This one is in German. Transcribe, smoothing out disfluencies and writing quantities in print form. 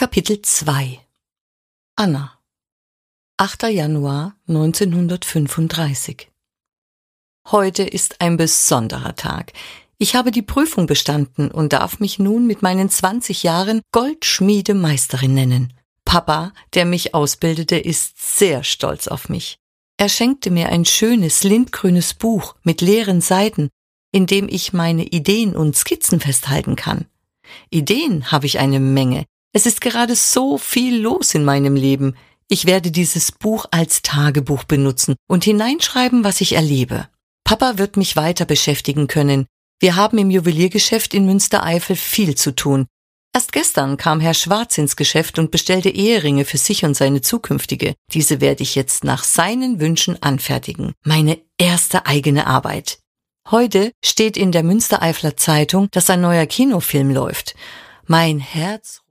Kapitel 2 Anna 8. Januar 1935 Heute ist ein besonderer Tag. Ich habe die Prüfung bestanden und darf mich nun mit meinen 20 Jahren Goldschmiedemeisterin nennen. Papa, der mich ausbildete, ist sehr stolz auf mich. Er schenkte mir ein schönes lindgrünes Buch mit leeren Seiten, in dem ich meine Ideen und Skizzen festhalten kann. Ideen habe ich eine Menge. Es ist gerade so viel los in meinem Leben. Ich werde dieses Buch als Tagebuch benutzen und hineinschreiben, was ich erlebe. Papa wird mich weiter beschäftigen können. Wir haben im Juweliergeschäft in Münstereifel viel zu tun. Erst gestern kam Herr Schwarz ins Geschäft und bestellte Eheringe für sich und seine zukünftige. Diese werde ich jetzt nach seinen Wünschen anfertigen. Meine erste eigene Arbeit. Heute steht in der Münstereifler Zeitung, dass ein neuer Kinofilm läuft. Mein Herz